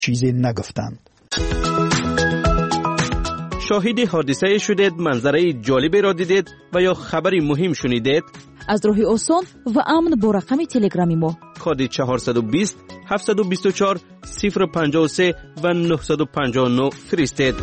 چیزی نگفتند. شاهد حادثه شدید، منظره جالبی را دیدید و یا خبری مهم شنیدید؟ از راه آسان و امن با رقم تلگرامی ما کد 420 724 053 و 959 فرستید.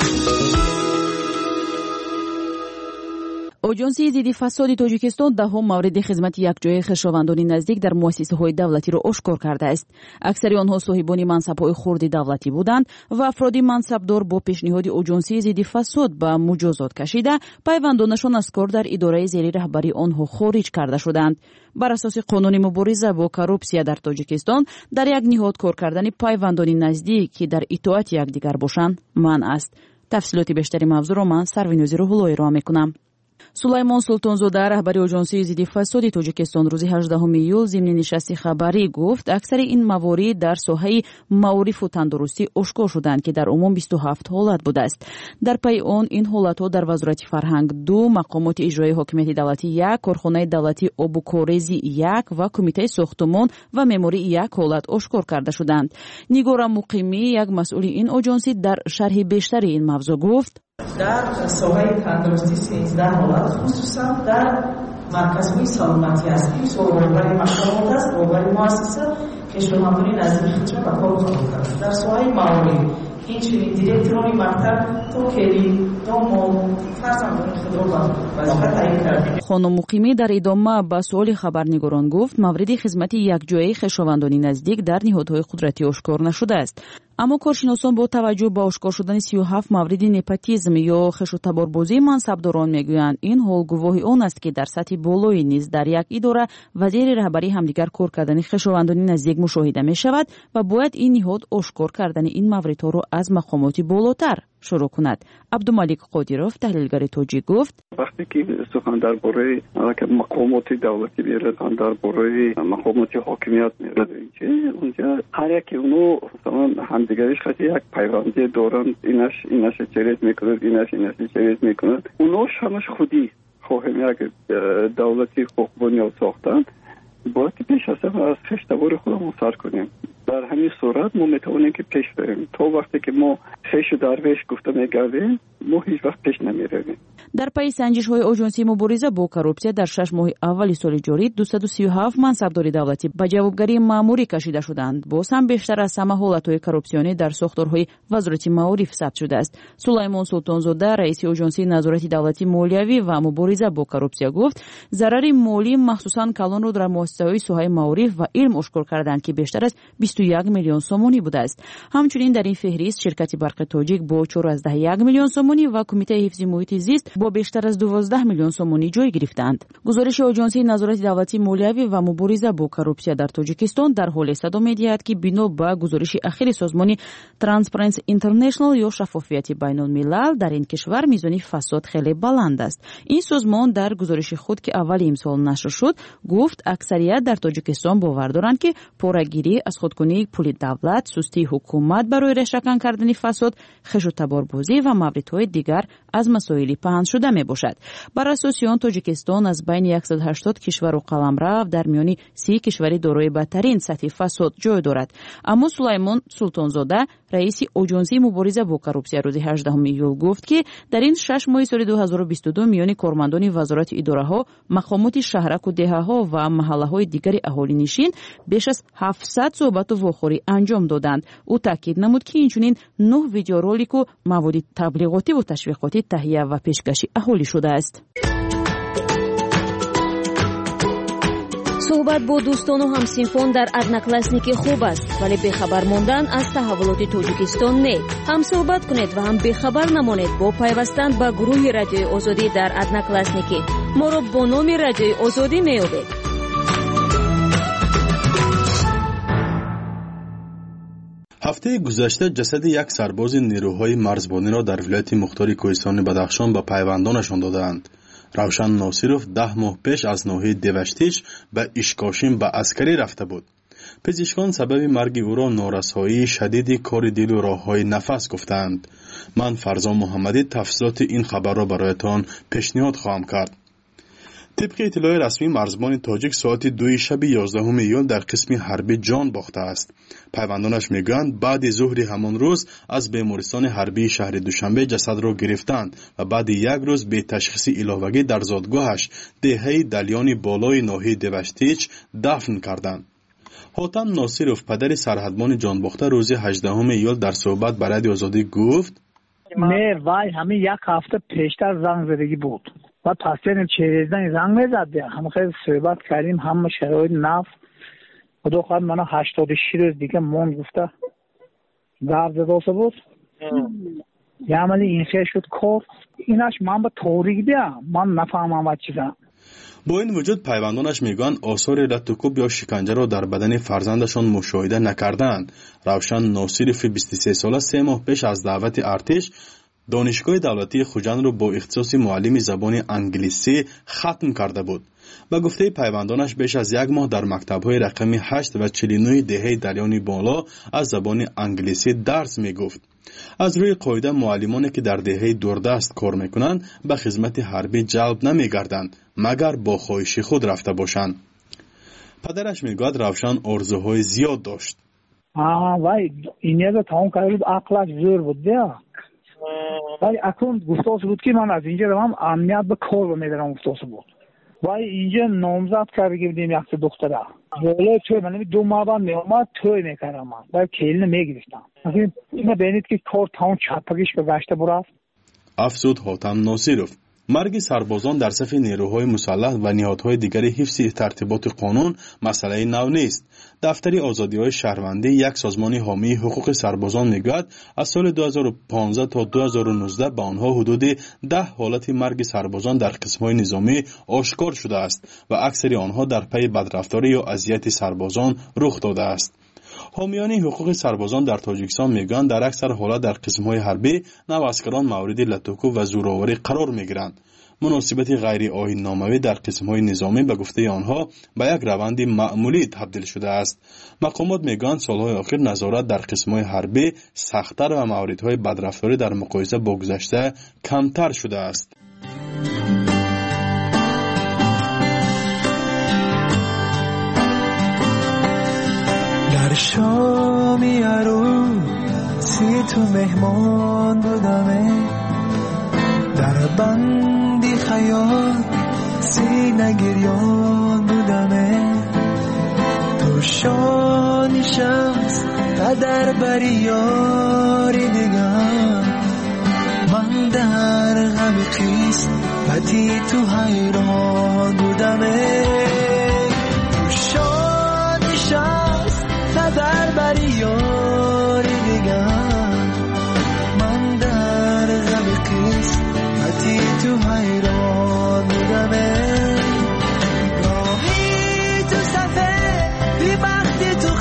آژانسی ضد فساد تاجیکستان ده‌ها مورد خدمت یکجایی خویشاوندان نزدیک در مؤسسه‌های دولتی را آشکار کرده است. اکثر آنها صاحبان منصب‌های خرد دولتی بودند و افراد منصبدار با پیشنهاد آژانسی ضد فساد به مجازات کشیده پیوندانشان از کار در اداره زیر رهبری آنها خارج کرده شدند. بر اساس قانون مبارزه با کورپسیا در تاجیکستان در یک نهاد کار کردن پیوندان نزدیک که در اطاعت یکدیگر باشند منع است. تفصیلات بیشتری موضوع را من سروینوزی روح‌اللهی را می‌کنم. سلیمان سلطانزاده رهبر آژانسی ضد فساد تاجیکستان روز 18 ایول ضمن نشست خبری گفت اکثر این موارد در ساحه معارف و تندرستی آشکار شدند که در عموم 27 حالت بوده است. در پی آن این حالت‌ها در وزارت فرهنگ 2، مقامات اجرایی حاکمیت دولتی 1، کارخانه دولتی آب و کاریزی 1 و کمیته ساختمان و معماری 1 حالت آشکار کرده شدند. نیگورا مقیمی یک مسئول این آژانسی در شرح بیشتر این موضوع گفت در ساحه تندرستی 13 حالت خصوصا در مرکزهای سلامتی است که سوابری مقامات است سوابری مؤسسه کشورمندان نزدیک خود را به کار گذاشته. در ساحه معماری این چنین دیرکتوری مکتب تو کلی دوم فرزندان خود را به وظیفه تعیین کرد. خانم مقیمی در ادامه به سوال خبرنگاران گفت مورد خدمت یکجایی خویشاوندان نزدیک در نهادهای قدرتی آشکار نشده است. اما کارشناسان با توجه به آشکار شدن 37 مورد نپوتیسم یا خشونت‌بازی منصبداران میگویند این حال گواهی آن است که در سطح بالایی نیز در یک اداره وزیر رهبری همدیگر کار کردن خویشاوندان نزدیک مشاهده می شود و باید این نهاد آشکار کردن این موردها را از مقامات بالاتر شروع کند. عبدالملک قادیروف تحلیلگر تاجیک گفت وقتی که سخن درباره مقامات دولتی میرد درباره مقامات حاکمیت میرد اونجا هر یک اونو مثلا همدیگرش خیلی یک پیوندی دارن اینش چریت میکنه اینش چریت میکنه اونوش همش خودی خواهیم یک دولتی حقوق بنیاد ساختن باید پیش از خشتبار خودمون سر کنیم. در همین صورت ما میتوانیم که پیش بریم. تا وقتی که ما خیش و درویش گفته میگردیم ما هیچ وقت پیش نمیرویم. در پی سنجش‌های آژانسی مبارزه با کورپسیا در 6 ماه اول سال جاری 237 منصبدار دولتی به جوابگری مأموری کشیده شدند. باز هم بیشتر از همه حالت‌های کورپسیونی در ساختارهای وزارت معارف ثبت شده است. سلیمان سلطانزاده رئیس آژانسی نظارت دولتی مالیوی و مبارزه با کورپسیا گفت ضرر مالی مخصوصاً کلان را در مؤسسه‌های سوحه معارف و علم آشکار کردند که بیشتر از 21 میلیون سومانی بوده است. همچنین در این فهرست شرکت برق تاجیک با 4.1 میلیون سومانی و کمیته حفظ محیط زیست با بیشتر از 12 میلیون سومانی جای گرفتند. گزارش آژانسی نظارت دولتی مالیوی و مبارزه با کورپسیا در تاجیکستان در حال صدا می‌دهد که بنا به گزارش اخیر سازمان ترانسپرنسی اینترنشنال یا شفافیت بین‌الملل در این کشور میزان فساد خیلی بلند است. این سازمان در گزارش خود که اول امسال نشر شد گفت اکثریت در تاجیکستان باور دارند که پورگیری از خودکنی پول دولت، سستی حکومت برای رشوه‌کن کردن فساد، خشونت‌بازی و موردهای دیگر از مسائل پنهان شده می باشد. بر اساس آن تاجیکستان از بین 180 کشور و قلمرو در میان 30 کشور دارای بدترین سطح فساد جای دارد. اما سلیمان سلطانزاده رئیس آژانسی مبارزه با کورپسیا روز 18 ایول گفت که در این 6 ماه سال 2022 میان کارمندان وزارت اداره‌ها، مقامات شهرک و دهه‌ها و محله‌های دیگر اهالی نشین بیش از 700 صحبت و واخوری انجام دادند. او تاکید نمود که اینچنین 9 ویدیو رولик و مواد تبلیغاتی و تشویقاتی تهیه و پیشکشی اهالی شده است. صحبت با دوستان و همسینفان در ادناکلاسنیکی خوب است ولی بخبر ماندن از تحولات تاجیکستان نه. هم صحبت کنید و هم بخبر نمانید با پیوستن به گروه رادیوی آزادی در ادناکلاسنیکی. ما را با نام رادیوی آزادی میابید. هفته گذشته جسد یک سرباز نیروهای مرزبانی را در ولایت مختار کوهستان بدخشان به پیوندانشان دادند. روشن ناصرов 10 ماه پیش از ناحیه دیوشتیچ به اشکاشین به عسکری رفته بود. پزشکان سبب مرگ او را نارسایی شدید کار دل و راههای نفس گفتند. من فرزان محمدی تفصیلات این خبر را برایتان پیشنهاد خواهم کرد. طبق اطلاع رسمی مرزبان تاجیک ساعت 2 شب 11 ایول در قسم حربی جان باخته است. پیوندانش میگویند بعد ظهر همان روز از بیمارستان حربی شهر دوشنبه جسد را گرفتند و بعد یک روز به تشخیص الهوگی در زادگاهش دهه دلیان بالای ناحیه دوشتیچ دفن کردند. حاتم ناصرов پدر سرحدبان جان باخته روز 18 ایول در صحبت با رادیو آزادی گفت نه وای همین یک هفته پیشتر زنگ زدگی بود و پاسین چهره‌زن زنگ می‌زد. هم خیلی صحبت کردیم، هم شرایط نفت خدا خواهد منو 86 روز دیگه مون گفته درد داشته بود. یه عملی این خیلی شد کار ایناش من به توریق بیا من نفهمم و چیزا. با این وجود پیوندانش میگن آثار لطوکوب یا شکنجه را در بدن فرزندشان مشاهده نکردند. روشن ناصرov 23 ساله 3 ماه پیش از دعوت ارتش دانشگاه دولتی خوجند را با اختصاص معلم زبان انگلیسی ختم کرده بود. با گفته پیوندانش بیش از 1 ماه در مکتب‌های رقم 8 و 49 دهه دلیان بالا از زبان انگلیسی درس میگفت. از روی قاعده معلمانی که در دهه دوردست کار میکنند به خدمت حربی جلب نمیگردند مگر با خواهش خود رفته باشند. پدرش میگوید روشن آرزوهای زیاد داشت. وای این یه تمام کرد عقلش زور بود ده. وای اکنون گفتاس بود که من از اینجا روم امنیت به کار میدارم گفتاس بود. وای اینجا نامزد کرده بودیم یک دختره. جلوی توی من 2 ماه بعد میامد توی میکردم من. وای کلیل میگرفتم. اینو ببینید که کار تمام چپگیش به گشته برفت. افزود حاتم ناصرov. مرگ سربازان در صف نیروهای مسلح و نهادهای دیگر حفظ ترتیبات قانون مسئله نو نیست. دفتر آزادی‌های شهروندی یک سازمان حامی حقوق سربازان میگوید از سال 2015 تا 2019 به آنها حدود 10 حالت مرگ سربازان در قسم‌های نظامی آشکار شده است و اکثر آنها در پی بدرفتاری یا اذیت سربازان رخ داده است. حامیان حقوق سربازان در تاجیکستان میگویند در اکثر حالات در قسم‌های حربی نواسکران مورد لطوکوب و زورآوری قرار میگیرند. مناسبت غیر آیین‌ناموی در قسم‌های نظامی به گفته آنها به یک روند معمولی تبدیل شده است. مقامات میگویند سالهای اخیر نظارت در قسم‌های حربی سخت‌تر و موردهای بدرفتاری در مقایسه با گذشته کمتر شده است. در شامی عروسی تو مهمان بودم، در بندی خیال سینه گریان بودم، تو شانی شمس و در بری یاری دیگر، من در غم خیست بطی تو حیران بودم، تو شانی شمس و در بری یاری دیگر، من در غم خیست بطی تو حیران بودم، گاهی تو صفه بی وقتی تو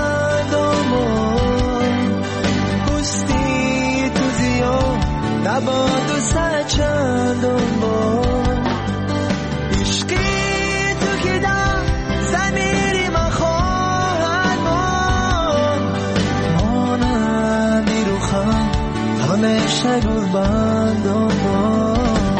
خندامون، پستی تو زیاد نباد و سچندم با عشقی تو که در زمیری من خواهد مانندی رو خم همیشه گربندم با.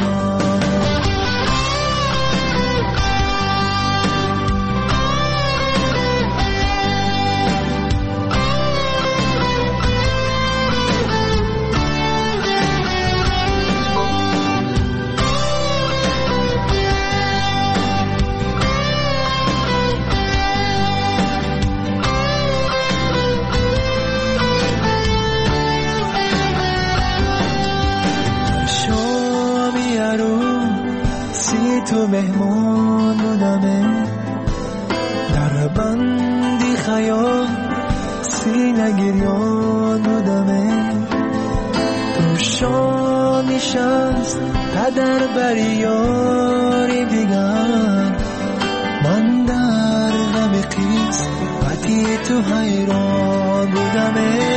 تو مهمان بودم، در بندی خیال سینه گریان بودم، تو شامی شمس در بری یاری دیگر، من در غم خیز بطی تو حیران بودم،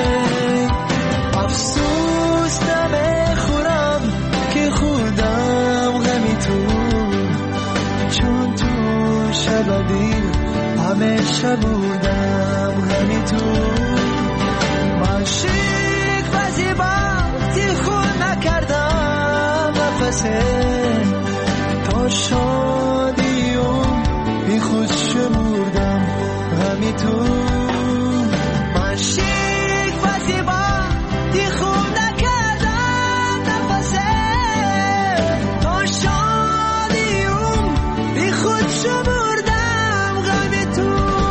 افسوس نمیخورم که خودم غمی تو، چون تو شب دیر همیشه بودم غمی تو، من شیک و زیبایی خود نکردم نفسه تا شان تو من شیک و زیبا دی خوب نکردم نفسه تا شادیم بی خود شمردم غم تو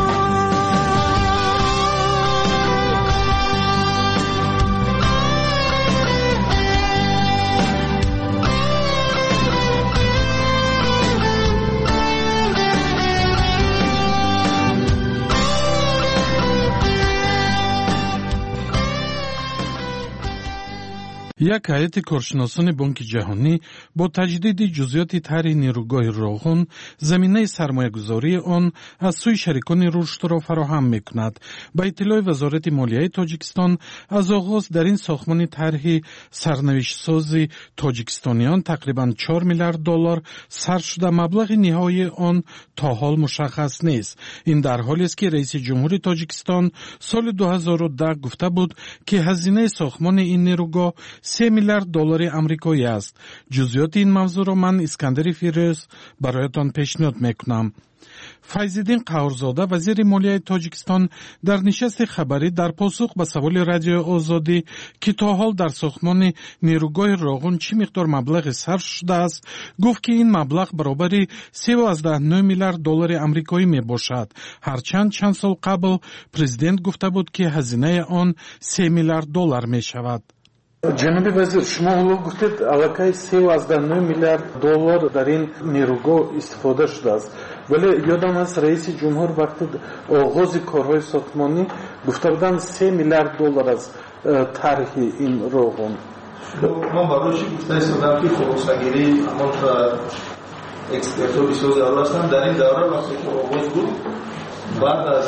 як ҳайати коршиносони Бонки ҷаҳонӣ бо таҷдиди ҷузъиёти тарҳи нерӯгоҳи роғун заминаи сармоягузории он аз сӯи шарикони рушдро фароҳам мекунад. ба иттилои вазорати молияи Тоҷикистон аз оғоз дар ин сохмони тарҳи сарнавиштсози тоҷикистониён тақрибан $4 миллиард сарф шуда маблағи ниҳоии он то ҳол мушаххас нест. ин дар ҳолест ки раиси ҷумҳури Тоҷикистон соли 2010 гуфта буд ки ҳазинаи сохмони ин нерӯгоҳ $3 миллиард амрикоӣ аст. ҷузъиёти ин мавзӯъро ман Искандари Фирӯз бароятон пешниҳод мекунам. Файзиддин Қаҳрзода, вазири молияи Тоҷикистон, дар нишасти хабарӣ дар посух ба саволи радиои Озодӣ ки то ҳол дар сохмони нерӯгоҳи роғун чӣ миқдор маблағе сарф шудааст, гуфт ки ин маблағ баробари $3.9 миллиард амрикоӣ мебошад. ҳарчанд чанд сол қабл президент гуфта буд ки ҳазинаи он $3 миллиард мешавад. ҷаноби вазир, шумо ҳоло гуфтед аллакай $3.9 миллиард дар ин нерӯгоҳ истифода шудааст, вале ёдам аст раиси ҷумҳур вақти оғози корҳои сохтмонӣ гуфта буданд $3 миллиард аз тарҳи ин роғун. ман барои чӣ гуфта истодам ки хулосагирӣ ҳамон экспертҳо бисёр зарур ҳастанд. дар ин давра вақте ки оғоз буд, баъд аз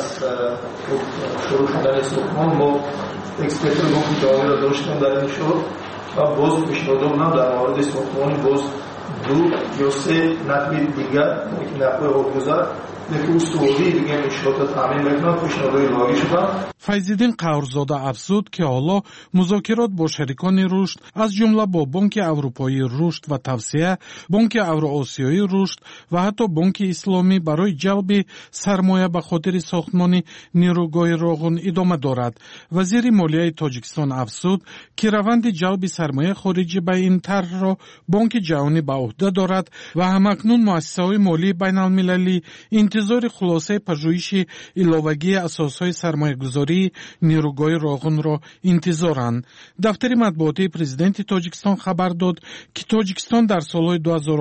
шурӯъ шудани сохмон, мо экспертҳои Бонки ҷаҳониро доштем дар ин шоҳр ва боз пешниҳодо будам дар мавриди сохтмони боз 2 ё 3 нақби дигар ки нақби ҳокгузар ки устувории дига иншоата таъмин мекунад пешниҳодҳои иловагӣ шуданд. Файзиддин Қаҳрзода афзуд ки ҳоло музокирот бо шарикони рушд аз ҷумла бо Бонки Аврупоии рушд ва тавсея, Бонки Авроосиёи рушд ва ҳатто Бонки Исломӣ барои ҷалби сармоя ба хотири сохтмони нерӯгоҳи роғун идома дорад. вазири молияи Тоҷикистон афзуд ки раванди ҷалби сармояи хориҷӣ ба ин тарҳро Бонки ҷаҳонӣ ба уҳда дорад ва ҳамакнун муассисаҳои молии байналмилалӣ интизори хулосаи пажӯҳиши иловагии асосҳои сармоягузории нерӯгоҳи роғунро интизоранд. дафтари матбуотии президенти Тоҷикистон хабар дод ки Тоҷикистон дар солҳои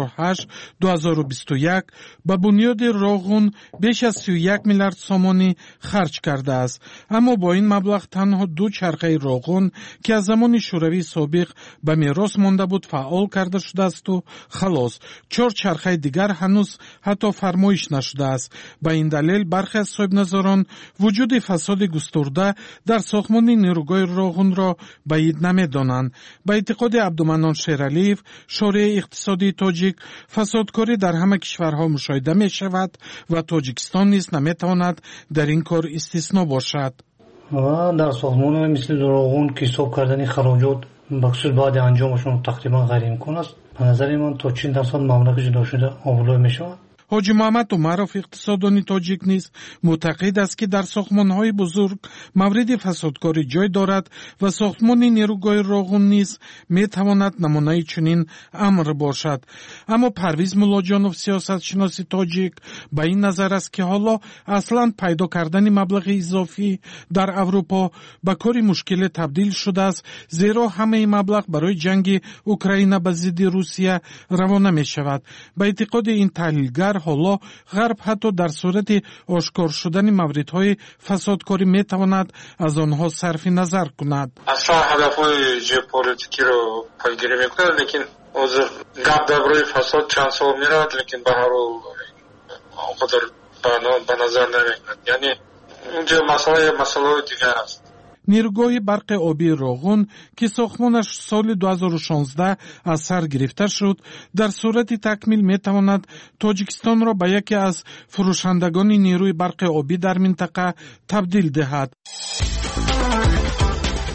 2008-2021 ба бунёди роғун беш аз 31 миллиард сомонӣ харҷ кардааст. аммо бо ин маблағ танҳо 2 чархаи роғун ки аз замони шӯравии собиқ ба мерос монда буд фаъол карда шудаасту халос. 4 чархаи дигар ҳанӯз ҳатто фармоиш нашудааст. ба ин далел бархе аз соҳибназорон вуҷуди фасоди густурда дар сохмони нерӯгоҳи роғунро баид намедонанд. ба эътиқоди Абдуманон Шералиев, шории иқтисодии тоҷик, фасодкорӣ дар ҳама кишварҳо мушоҳида мешавад ва Тоҷикистон низ наметавонад дар ин кор истисно бошад. ва дар сохмонҳои мисли роғун ки ҳисоб кардани хароҷот бахусус баъди анҷомашон тақрибан ғайриимкон аст. ба назари ман то чӣ дарсад маблағи ҷудо шуда овуло мешавад. ҳоҷӣ Муҳаммад Умаров, иқтисоддони тоҷик низ муътақид аст ки дар сохмонҳои бузург мавриди фасодкорӣ ҷой дорад ва сохтмони нерӯгоҳи роғун низ метавонад намунаи чунин амр бошад. аммо Парвиз Муллоҷонов, сиёсатшиноси тоҷик, ба ин назар аст ки ҳоло аслан пайдо кардани маблағи изофӣ дар Аврупо ба кори мушкиле табдил шудааст, зеро ҳамаи маблағ барои ҷанги Украина ба зидди Русия равона мешавад. ба эътиқоди ин таҳлилгар ҳоло ғарб ҳатто дар сурати ошкор шудани мавридҳои фасодкорӣ метавонад аз онҳо сарфи назар кунад. аслан ҳадафҳои ҷеополитикиро пайгирӣ мекунад, лекин ҳозир гап дар роҳи фасод чанд сол меравад, лекин ба ҳар ҳол онқадар ба назар намекунад. яъне унҷо масъалаи дигар аст. нерӯгоҳи барқи обии роғун ки сохмонаш соли 2016 аз сар гирифта шуд, дар сурати такмил метавонад Тоҷикистонро ба яке аз фурӯшандагони нерӯи барқи обӣ дар минтақа табдил диҳад.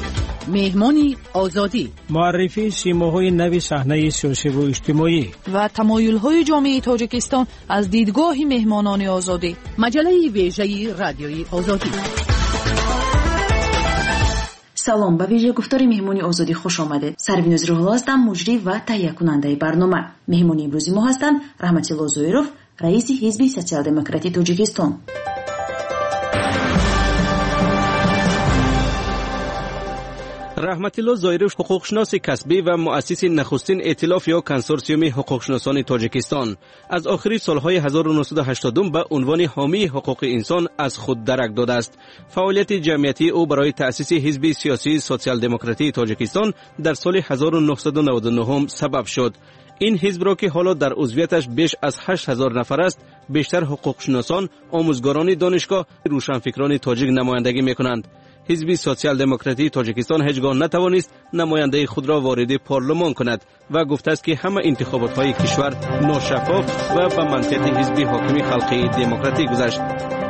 مهمانی آزادی، معرفی سیماهای نوی صحنه سیاسی و اجتماعی و تمایل‌های جامعه تاجیکستان از دیدگاه مهمانان آزادی. مجله ویژه رادیوی آزادی. سلام، ба вижа гуфтори меҳмони озодӣ хуш омадед. Сарвиноз Рӯҳулло ҳастам, муҷрӣ ва таҳиякунандаи барнома. меҳмони имрӯзи мо ҳастанд Раҳматилло Зоиров, раиси ҳизби социал-демократии Тоҷикистон. раҳматилло Зоиров ҳуқуқшиноси касбӣ ва муассиси нахустин эътилоф ё консорсиуми ҳуқуқшиносони Тоҷикистон. аз охири солҳои 1980 ба унвони ҳомии ҳуқуқи инсон аз худ дарак додааст. фаъолияти ҷамъиятии ӯ барои таъсиси ҳизби сиёсии социал-демократии Тоҷикистон дар соли 1999 сабаб шуд. ин ҳизбро ки ҳоло дар узвияташ беш аз 8000 нафар аст, бештар ҳуқуқшиносон, омӯзгорони донишгоҳ, рӯшанфикрони тоҷик намояндагӣ мекунанд. ҳизби социал-демократии Тоҷикистон ҳеҷ гоҳ натавонист намояндаи худро вориди парлумон кунад ва гуфтааст ки ҳама интихоботҳои кишвар ношаффоф ва ба манфиати ҳизби ҳокими халқии демократӣ гузашт.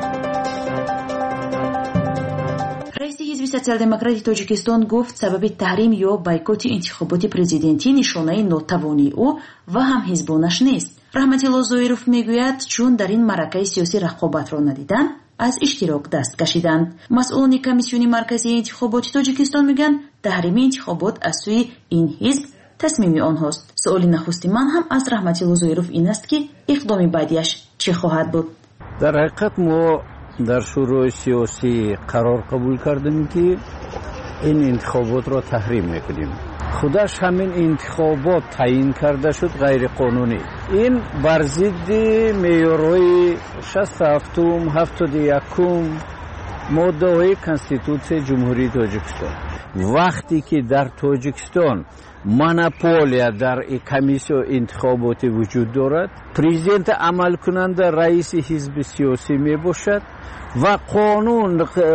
раиси ҳизби социал-демократии Тоҷикистон гуфт сабаби таҳрим ё бойкоти интихоботи президентӣ нишонаи нотавонии ӯ ва ҳамҳизбонаш нест. Раҳматилло Зоиров мегӯяд, чун дар ин маъракаи сиёсӣ рақобатро надидан, аз иштирок даст кашиданд. масъулони комиссиони марказии интихоботи Тоҷикистон мегӯянд, таҳрими интихобот аз сӯи ин ҳизб тасмими онҳост. суоли нахусти ман ҳам аз Раҳматилло Зоиров ин аст ки иқдоми баъдиаш чӣ хоҳад буд. дар ҳақиқат мо дар шӯрои сиёсӣ қарор қабул кардем ки ин интихоботро таҳрим мекунем. худаш ҳамин интихобот таъин карда шуд ғайриқонунӣ. ин бар зидди меъёрҳои 67-ум, 71-ум моддаҳои конститутсияи ҷумҳурии Тоҷикистон. вақте ки дар Тоҷикистон монополия дар комиссия интихоботи вуҷуд дорад, президент амалкунанда раиси ҳизби сиёсӣ мебошад ва қонун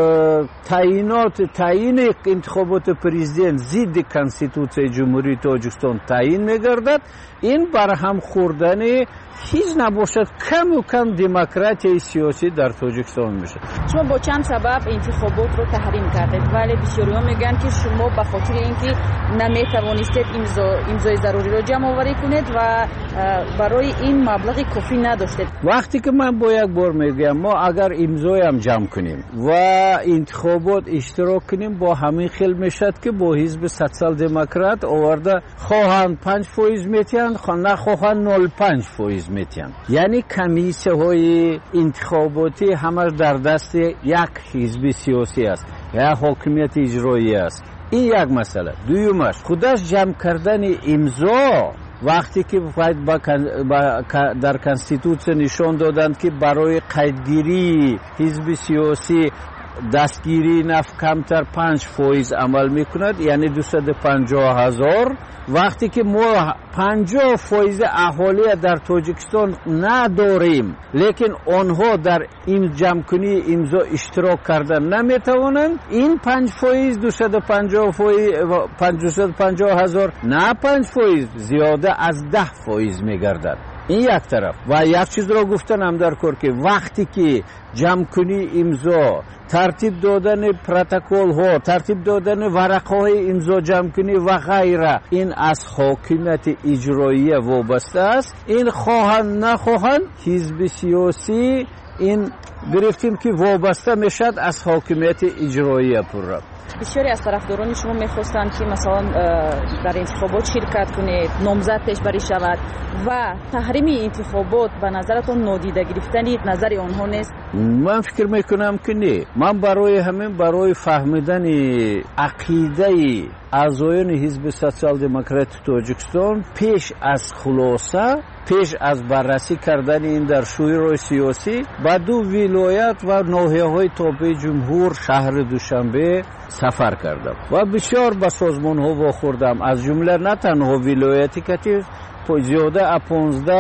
таъини интихоботи президент зидди конститутсияи ҷумҳурии Тоҷикистон таъин мегардад. ин барҳам хӯрдани ҳеҷ набошад каму кам демократияи сиёсӣ дар Тоҷикистон мешад. шумо бо чанд сабаб интихоботро таҳрим кардед, вале бисёриҳо мегӯянд ки шумо ба хотири ин ки наметавонистед имзои заруриро ҷамъоварӣ кунед ва барои ин маблағи кофӣ надоштед. вақте ки ман бо як бор мегӯям, мо агар имзоям ҷамъ кунем ва интихобот иштирок кунем, бо ҳамин хел мешад ки бо ҳизби социал-демократ оварда хоҳанд 5% метиҳанд, нахоҳанд 0.5% метиҳанд. яъне комиссияҳои интихоботӣ ҳамаш дар дасти як ҳизби сиёсӣ аст, як ҳокимияти иҷроӣ аст. ин як масъала. дуюмаш, худаш ҷамъ кардани имзо, вақте ки дар конститутсия нишон доданд ки барои қайдгирии ҳизби сиёсӣ дастгирии нафт камтар 5% амал мекунад, яъне 250,000. вақте ки мо 50% аҳолия дар Тоҷикистон надорем, лекин онҳо дар ин ҷамъкунии имзо иштирок карда наметавонанд, ин 5% 250,000 на 5%, зиёда аз 10% мегардад. ин як тараф. ва як чизро гуфтанам дар кор ки вақте ки ҷамъкунии имзо, тартиб додани протоколҳо, тартиб додани варақҳои имзо ҷамъкунӣ ва ғайра, ин аз ҳокимияти иҷроия вобаста аст. ин хоҳанд нахоҳанд ҳизби сиёсӣ ин гирифтем ки вобаста мешад аз ҳокимияти иҷроия пурра. бисёре аз тарафдорони шумо мехостанд ки масалан дар интихобот ширкат кунед, номзад пешбарӣ шавад ва таҳрими интихобот ба назаратон нодида гирифтани назари онҳо нест? ман фикр мекунам ки не. ман барои ҳамин, барои фаҳмидани ақидаи аъзоёни ҳизби социал-демократии Тоҷикистон пеш аз хулоса, пеш аз баррасӣ кардани ин дар шӯрои сиёсӣ ба 2 вилоят ва ноҳияҳои тобеи ҷумҳур шаҳри Душанбе сафар кардам ва бисёр ба созмонҳо вохӯрдам, аз ҷумла на танҳо вилояти Катиф, зиёда аз 15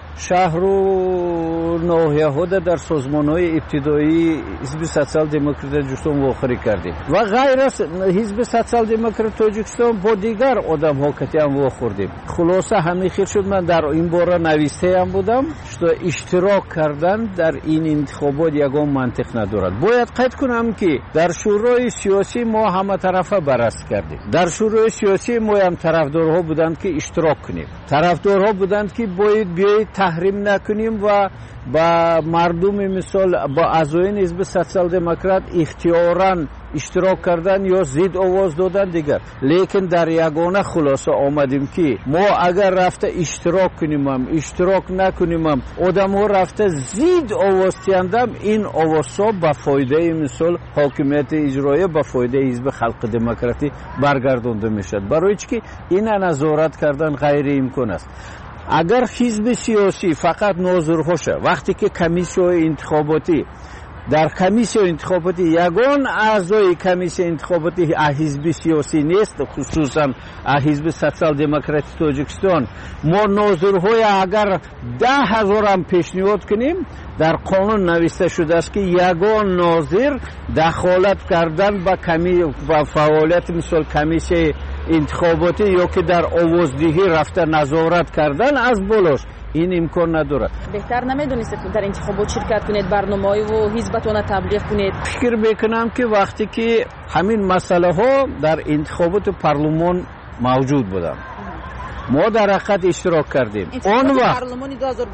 шаҳру ноҳияҳода дар созмонҳои ибтидоии ҳизби социал-демократии тоҷикистон вохӯрӣ кардем ва ғайр аз ҳизби социал-демократии тоҷикистон бо дигар одамҳо катиам вохӯрдем. хулоса ҳамин хел шуд. ман дар ин бора навистаам будам, что иштирок кардан дар ин интихобот ягон мантиқ надорад. бояд қайд кунам ки дар шӯрои сиёсӣ мо ҳаматарафа баррасӣ кардем. дар шӯрои сиёсӣ мо ҳам тарафдорҳо буданд ки иштирок кунем, тарафдорҳо буданд ки бояд биёед таҳрим накунем ва ба мардуми мисол ба аъзоини ҳизби социал-демократ ихтиёран иштирок кардан ё зид овоз додан дигар. лекин дар ягона хулоса омадем ки мо агар рафта иштирок кунемам, иштирок накунемам, одамҳо рафта зид овоз тиҳандам, ин овозҳо ба фоидаи мисол ҳокимияти иҷроия, ба фоидаи ҳизби халқи демократӣ баргардонда мешавад. барои чӣ ки ина назорат кардан ғайриимкон аст. агар ҳизби сиёсӣ фақат нозирҳоша вақте ки комиссияҳои интихоботӣ дар комиссияи интихоботӣ ягон аъзои комиссияи интихоботӣ ҳизби сиёсӣ нест, хусусан ҳизби социал-демократии тоҷикистон, мо нозирҳои агар 10,000 пешниҳод кунем, дар қонун нависта шудааст ки ягон нозир дахолат кардан ба фаъолияти мисол комиссияи интихоботӣ ё ки дар овоздиҳӣ рафта назорат кардан аз болош ин имкон надорад. беҳтар намедонистед дар интихобот ширкат кунед, барномаҳои ҳизбатона таблиғ кунед? фикр мекунам ки вақте ки ҳамин масъалаҳо дар интихоботи парлумон мавҷуд буданд, мо дар ҳақиқат иштирок кардем. Он вақт парлумони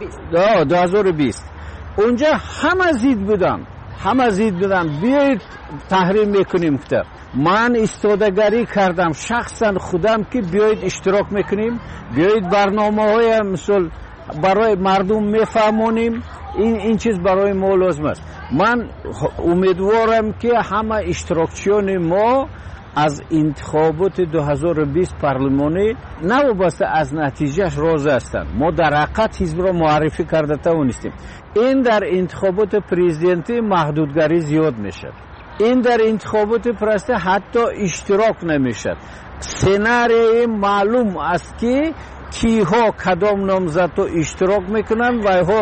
2020 унҷа ҳама зид буданд, биёед таҳрим мекунем хутар. ман истодагарӣ кардам шахсан худам ки биёед иштирок мекунем, биёед барномаҳои мисол барои мардум мефаҳмонем. ин чиз барои мо лозим аст. ман умедворам ки ҳама иштирокчиёни мо аз интихоботи 2020 парлумонӣ навобаста аз натиҷааш розӣ ҳастанд. мо дар ҳақиқат ҳизбро муаррифӣ карда тавонистем. ин дар интихоботи президентӣ маҳдудгарӣ зиёд мешавад. ин дар интихоботи президентӣ ҳатто иштирок намешавад. сценарии маълум аст ки киҳо кадом номзадҳо иштирок мекунанд ва ҳо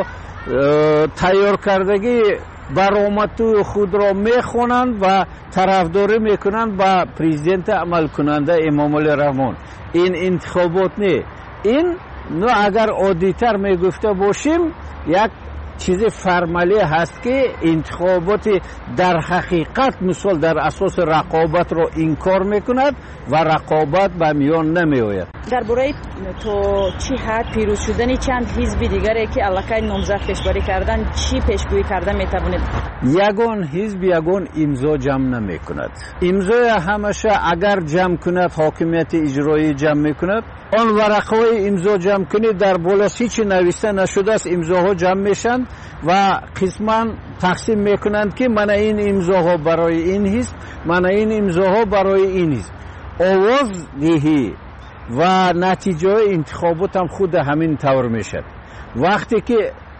тайёркардагии баромадҳои худро мехонанд ва тарафдорӣ мекунанд ба президенти амалкунанда Эмомалӣ Раҳмон. ин интихобот не. ин агар оддитар мегуфта бошем, як чизи формалӣ ҳаст ки интихоботи дар ҳақиқат мисол дар асоси рақобатро инкор мекунад ва рақобат ба миён намеояд. дар бораи то чӣ ҳад пирӯз шудани чанд ҳизби дигаре ки аллакай номзад пешбарӣ кардан чӣ пешгӯӣ карда метавонед? ягон ҳизб ягон имзо ҷамъ намекунад. имзои ҳамаша агар ҷамъ кунад, ҳокимияти иҷроӣ ҷамъ мекунад, он варақҳои имзо ҷамъ кунӣ дар болаш ҳичи нависта нашудааст, имзоҳо ҷамъ мешанд ва қисман тақсим мекунанд ки мана ин имзоҳо барои ин ҳизб, мана ин имзоҳо барои ин ҳизб. овоз диҳӣ ва натиҷаҳои интихобот ҳам худ ҳамин тавр мешавад. вақте ки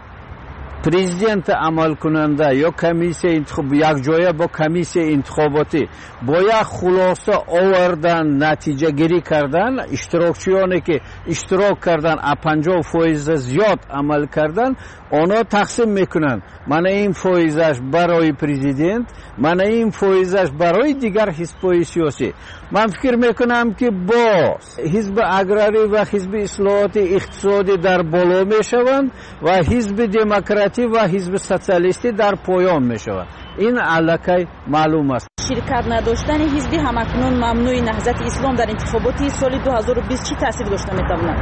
президент амалкунанда ё комиссия якҷоя бо комиссияи интихоботӣ бо як хулоса овардан, натиҷагирӣ кардан, иштирокчиёне ки иштирок кардан 50% зиёд амал кардан, онҳо тақсим мекунанд. мана ин фоизаш барои президент, мана ин фоизаш барои дигар ҳизбҳои сиёсӣ. ман фикр мекунам ки бо ҳизби аграрӣ ва ҳизби ислоҳоти иқтисодӣ дар боло мешаванд ва ҳизби демократӣ ва ҳизби социалистӣ дар поён мешаванд. ин аллакай маълум аст. ширкат надоштани ҳизби ҳамакнун мамнӯи наҳзати ислом дар интихоботи соли 2020 чӣ таъсир дошта метавонад?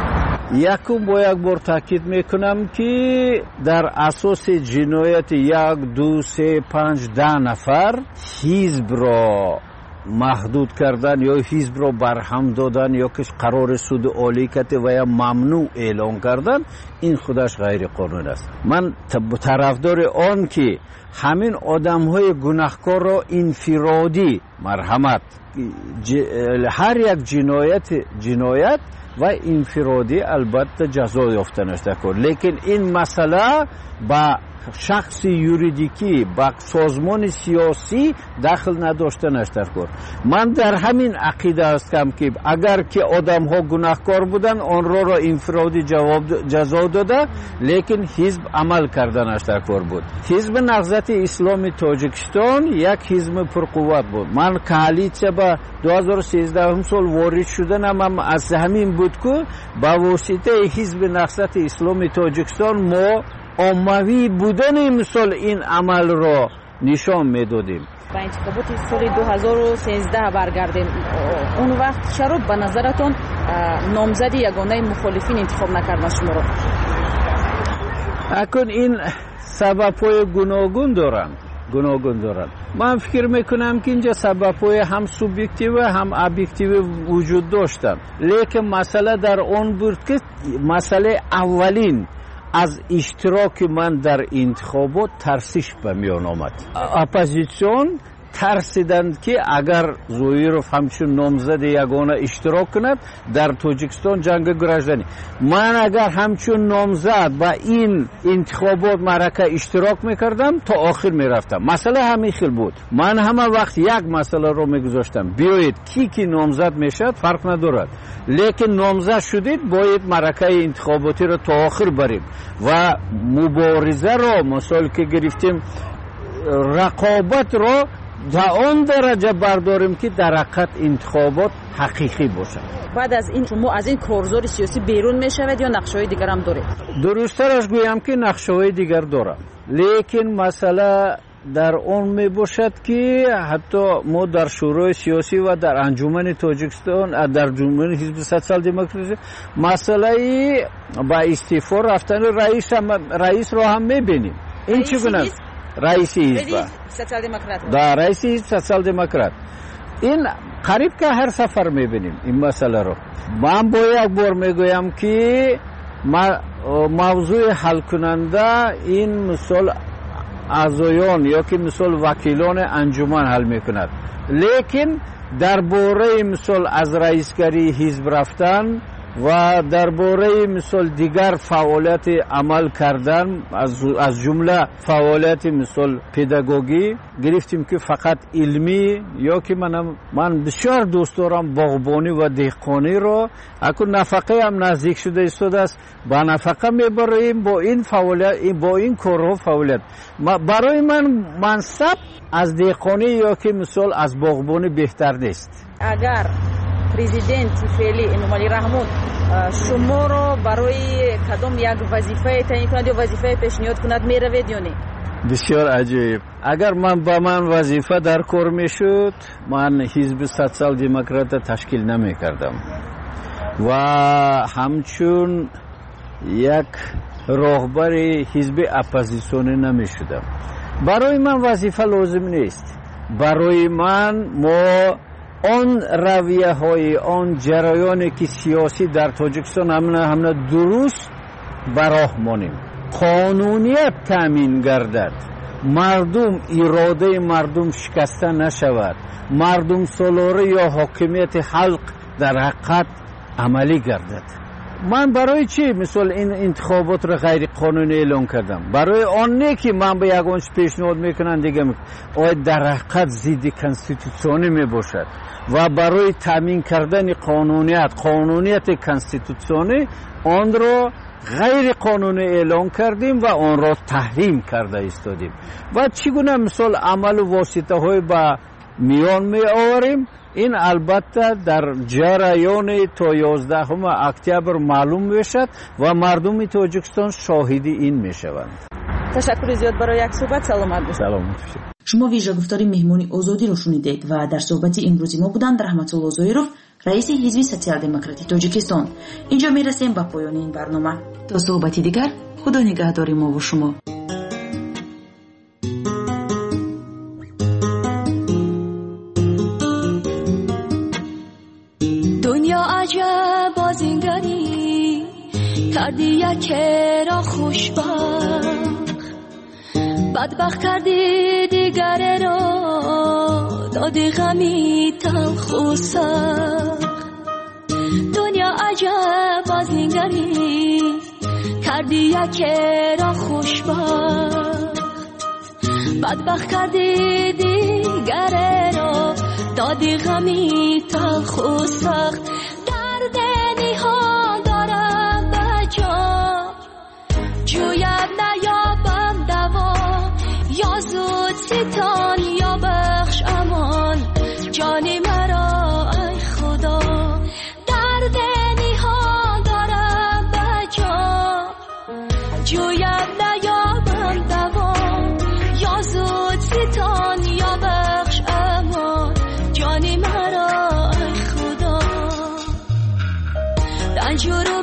якум бо як бор таъкид мекунам ки дар асоси ҷинояти 1, 2, 3, 5, 10 нафар ҳизбро маҳдуд кардан ё ҳизбро барҳам додан ё ки қарори суди олӣ карда ва я мамнӯъ эълон кардан, ин худаш ғайриқонун аст. ман тарафдори он ки ҳамин одамҳои гунаҳкорро инфиродӣ марҳамат, ҳар як ҷиноят ва инфиродӣ албатта ҷазо ёфта наштакор. лекин ин масъала ба شخص یوریدیکی با سازمان سیاسی دخل نداشتنش در کار. من در همین عقیده هستم که اگر که آدم ها گناهکار بودن آن را انفرادی جزا داده، لیکن حزب عمل کردنش در کار بود. حزب نهضت اسلامی تاجیکستان یک حزب پرقوت بود. من کالیسیا با 2013 سال وارد شدنم از همین بود که با واسطه حزب نهضت اسلامی تاجیکستان ما عمومی بودن مثل این عمل را نشان میدادیم. با انتخابات سال 2013 برگردیم. اون وقت چرا به نظرتون نامزد یگانه مخالفین انتخاب نکردن شما رو؟ اکنون این سبب‌های گوناگون دارند. من فکر میکنم که اینجا سبب‌های هم سوبیکتیو هم ابجکتیو وجود داشتند، لیکن مسئله در اون بود که مسئله اولین از اشتراک من در انتخابات ترسیش به میان آمد. اپوزیسیون ترسیدند که اگر زویروف همچون نامزد یگانه اشتراک کند در تاجیکستان جنگ گراژدنی، من اگر همچون نامزد با این انتخابات معرکه اشتراک میکردم تا آخر میرفتم. مسئله همین خیل بود. من همه وقت یک مسئله رو میگذاشتم، بیایید کی نامزد میشد فرق ندارد، لیکن نامزد شدید باید معرکه انتخاباتی رو تا آخر بریم و مبارزه رو مثال که گرفتیم رقابت رو تا اون درجه برداریم که در حقیقت انتخابات حقیقی باشه. بعد از این شما از این کارزار سیاسی بیرون میشوید یا نقشه‌های دیگر هم دارید؟ درست‌ترش گویم که نقشه‌های دیگر دارم، لیکن مسئله در اون می باشد که حتی ما در شورای سیاسی و در انجمن تاجیکستان در انجمن حزب سوسیال دموکراسی مسئله با استعفا رفتن رئیس رو هم می‌بینیم. این چگونه است؟ رئیس حزب سوسیال دموکرات. دا رئیس حزب سوسیال دموکرات. این قریب که هر سفر می‌بینیم این مسئله رو. من با یک بار میگویم که موضوع حل کننده این مثال اعضایان یا که مثال وکیلان انجمن حل میکند، لیکن درباره مثال از رئیسگری حزب رفتن و درباره مثال دیگر فعالیت عمل کردن از جمله فعالیت مثال پداگوژی گرفتیم که فقط علمی یا که من بسیار دوست دارم باغبانی و دهقانی رو اکنون نفقه هم نزدیک شده است، با نفقه میبریم با این فعالیت با این کارها فعالیت. برای من منصب از دهقانی یا که مثال از باغبانی بهتر نیست. اگر پرزیدنت فعلی انومالی رحمون شما رو برای کدام یک وظیفه تعیین کند یا وظیفه پیشنهاد کند میروید یا نه؟ بسیار عجیب. اگر با من وظیفه در کار میشد من حزب سوسیال دموکرات تشکیل نمی کردم و همچون یک راهبر حزب اپوزیسیونی نمی شدم. برای من وظیفه لازم نیست. برای من ما آن رویه های آن جریانی که سیاسی در تاجیکستان همه درست براه مانیم، قانونیت تامین گردد، مردم اراده مردم شکسته نشود، مردم سالاره یا حاکمیت خلق در حقیقت عملی گردد. من برای چی مثل این انتخابات را غیر قانونی اعلام کردم؟ برای آن نه که من به یگانش پیشنهاد میکنم دیگه آید در حقیقت ضد کانستیتوسیونی می باشد و برای تامین کردن قانونیت کانستیتوسیونی آن را غیر قانونی اعلام کردیم و آن را تحریم کرده ایستادیم و چگونه مثل عمل و واسطه های با میان می آوریم. این البته در جریان تا 11 اکتبر معلوم میشد و مردم تاجیکستان شاهدی این میشوند. تشکر زیاد برای یک صحبت. سلامت باشید. سلامت. شما ویژه گفتار مهمانی آزادی رو شنیدید و در صحبت امروزی ما بودند رحمت الله زویروف، رئیس حزب سوسیال دموکراتی تاجیکستان. اینجا میرسیم به پایان این برنامه. تا صحبتی دیگر، خدا نگهدار ما و شما. دنیا عجب بازینگری کردی یک را خوشبخت، بدبخت کردی دیگر را دادی غمی تلخ و سخت. دنیا عجب بازینگری کردی کردی یک را خوشبخت بدبخت کردی دیگر را دادی غمی تلخ و سخت درد نهان دارم به جان جویم نیابم دوا یا زود ستان یا بخش امان جانی مرا ای خدا درد نهان دارم به جان جویم نیابم دوا یا زود ستان یا بخش امان جانی مرا ای خدا رنج و